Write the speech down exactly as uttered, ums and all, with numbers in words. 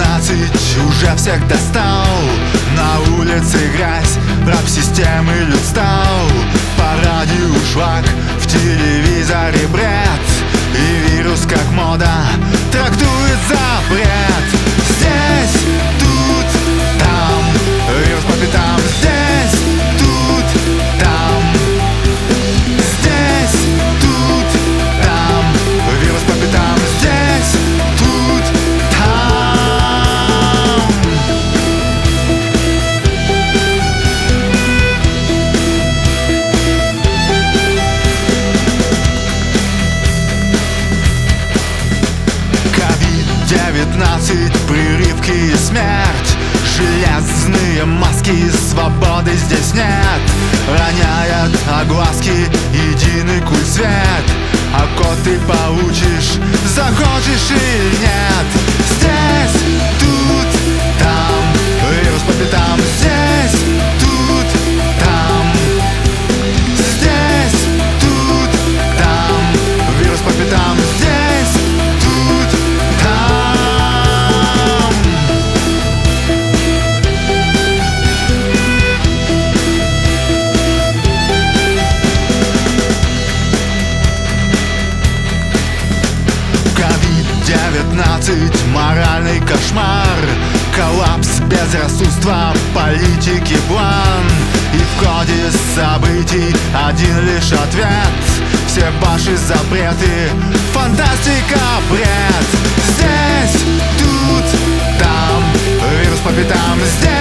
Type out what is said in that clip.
девятнадцать уже всех достал. На улице грязь, раб системы люд стал. По радио швак, в телевизоре бред, и вирус как мода трактует запрет. Здесь, тут, там, вирус по пятам. Здесь, тут, там. Здесь, тут, там, вирус по пятам. Здесь, тут, там. ковид девятнадцать, прививки и смерть. Железные маски, свободы здесь нет. Роняет огласки, единый куль свет. А код ты получишь, захочешь или нет. Здесь, тут, там, вирус по пятам. Здесь, тут, там. Здесь, тут, там, вирус по пятам. Здесь, тут, там. ковид девятнадцать, моральный кошмар, коллапс, безрассудство, политики план. И в ходе событий один лишь ответ: все ваши запреты, фантастика, бред. Здесь, тут, там, вирус по пятам. Здесь